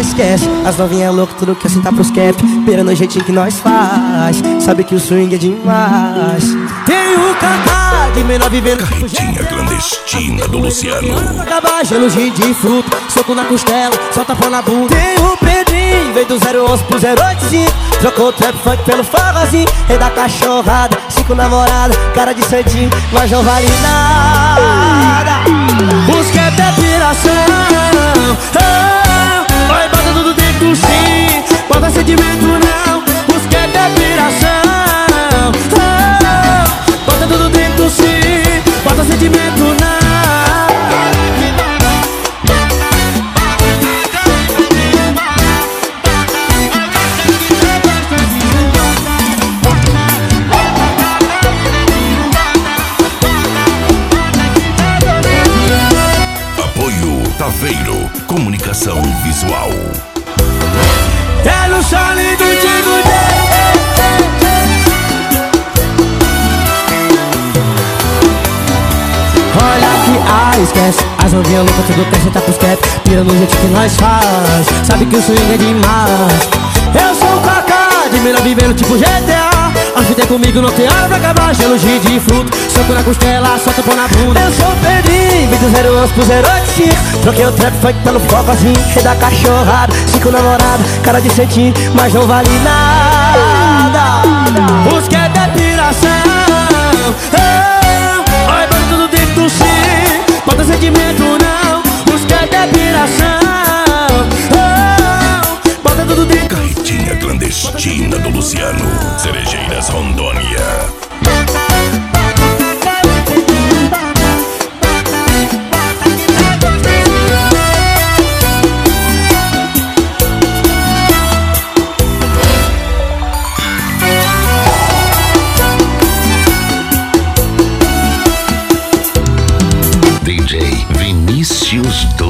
esquece, as novinhas loucas, tudo quer sentar pros cap. Pera no jeitinho que nós faz, sabe que o swing é demais. Tem o Kaká de menor vivendo Carretinha clandestina do Luciano. Acabar gelo de fruta, soco na costela, solta pão na bunda. Tem o Pedrinho, veio do 011 pro 085. Trocou o trap funk pelo forrozinho. Rei da cachorrada, 5 namoradas, cara de santinho, mas não vale nada. Os que é piração, vai bota tudo dentro do sim, bota sentimento não. Os que é piração, bota tudo dentro do sim, bota sentimento não. Taveiro, comunicação visual. É no chale do Digo olha que esquece, as novinhas loucas tudo quer sentar pros cap. Pira no jeito que nós faz, sabe que o swing é demais. Eu sou o Kaká, de melhor vivendo tipo GTA. A fita é comigo, não tem hora pra acabar. Gelo de fruto, soco na costela, solta pão na bunda. Eu sou o Pedrinho, vim do 011 pro 085. Troquei o trap funk pelo focozinho. Rei da cachorrada, 5 namoradas, cara de santinho, mas não vale nada. Os que é piração, vai bota tudo dentro do sim, bota sentimento não. Os que é piração, bota tudo dentro. Carretinha clandestina do Luciano. Cerejeiras, Rondônia. DJ Vinícius